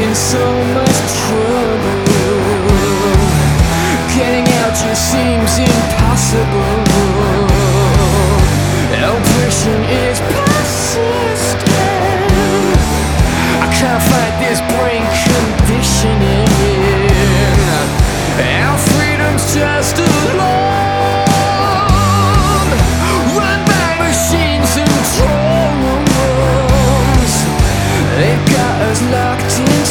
in so much trouble. Getting out just seems impossible.